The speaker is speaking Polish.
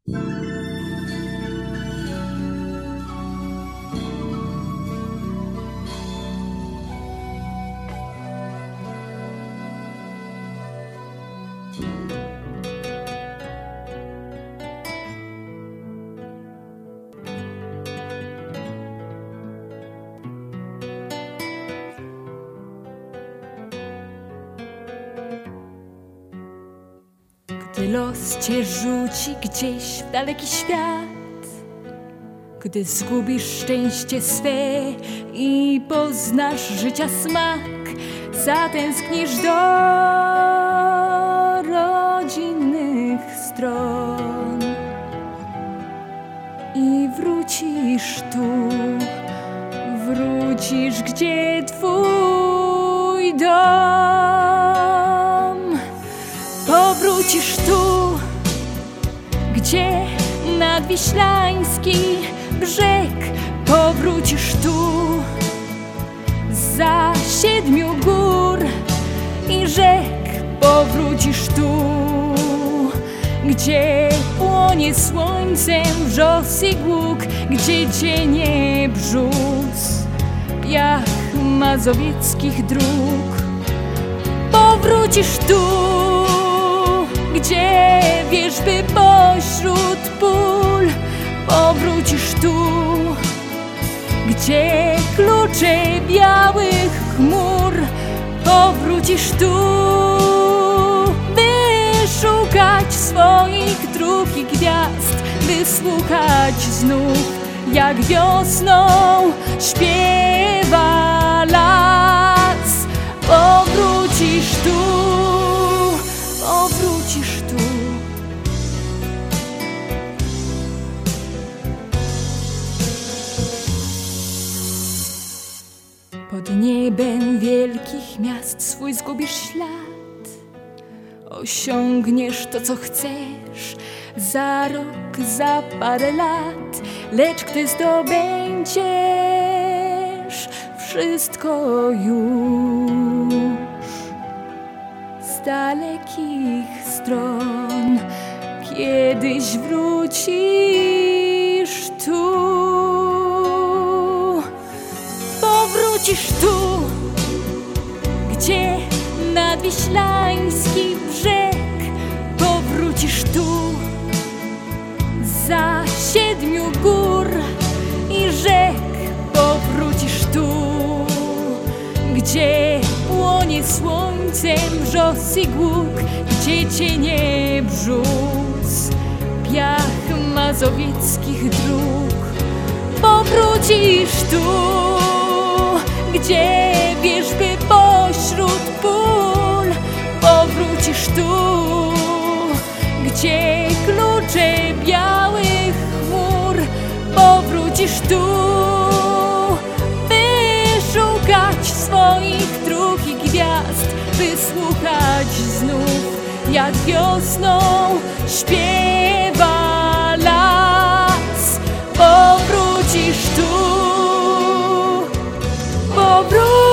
Gdy los cię rzuci gdzieś w daleki świat, gdy zgubisz szczęście swe i poznasz życia smak, zatęsknisz do rodzinnych stron i wrócisz tu, wrócisz gdzie twój dom. Powrócisz tu, gdzie nadwiślański brzeg. Powrócisz tu, za 7 gór i rzek. Powrócisz tu, gdzie płonie słońcem wrzos i głuk, gdzie cienie brzus, piach mazowieckich dróg. Powrócisz tu, gdzie wierzby pośród pól. Powrócisz tu, gdzie klucze białych chmur. Powrócisz tu, by szukać swoich dróg i gwiazd, by słuchać znów, jak wiosną śpiewa las. Powrócisz tu, powrócisz tu. Pod niebem wielkich miast swój zgubisz ślad. Osiągniesz to, co chcesz za rok, za parę lat. Lecz gdy zdobędziesz wszystko już z dalekich stron, kiedyś wrócisz tu. Powrócisz tu, gdzie nadwiślański brzeg. Powrócisz tu, za 7 gór i rzek. Powrócisz tu, gdzie płonie słońcem wrzos i głuk, gdzie cienie brzus, piach mazowieckich dróg. Powrócisz tu, gdzie wierzby pośród pól. Powrócisz tu, gdzie klucze białych chmur. Powrócisz tu, by szukać swoich dróg i gwiazd, by słuchać znów, jak wiosną śpiewa las. Powrócisz tu, powrócisz.